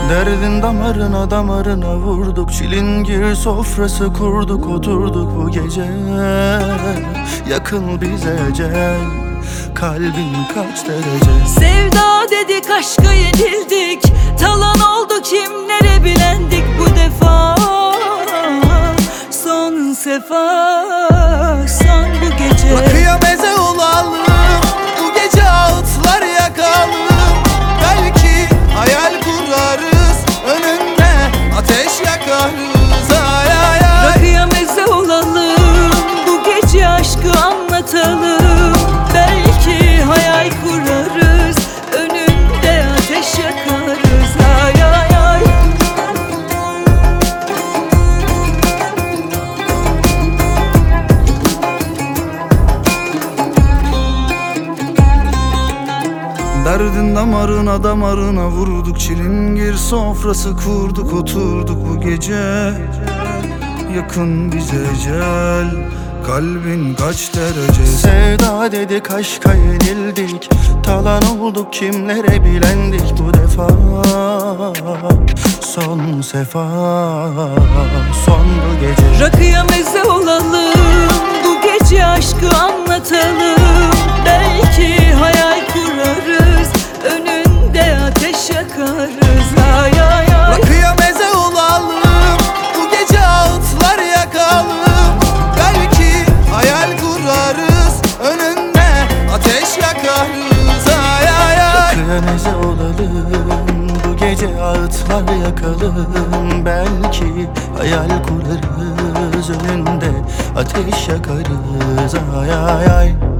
Derdin damarına damarına vurduk, çilingir sofrası kurduk, oturduk bu gece. Yakın bize ecel, kalbin kaç derece? Sevda dedik, aşka yenildik, talan oldu kimlere bilendik bu defa. Son sefa, son bu gece. Rakıya meze olalım, bu gece ağıtlar yakalım. Belki hayal kurarız, önünde ateş yakarız. Ay ay ay. Rakıya meze olalım, bu gece aşkı anlatalım. Belki hayal kurarız, önünde ateş yakarız. Ay ay ay. Derdin damarına damarına vurduk, çilingir sofrası kurduk, oturduk bu gece. Yakın bize ecel, kalbin kaç derece? Sevda dedik, aşka yenildik, talan olduk kimlere bilendik bu defa. Son sefa, son bu gece. Rakıya meze olalım, bu gece aşkı anlatalım. Belki hayal kurarız, önünde ateş yakarız. Ay ay ay. Rakıya meze olalım, bu gece ağıtlar yakalım. Belki hayal kurarız, önünde ateş yakarız. Ay ay ay. Rakıya meze olalım, bu gece ağıtlar yakalım. Belki hayal kurarız, önünde ateş yakarız. Ay ay ay.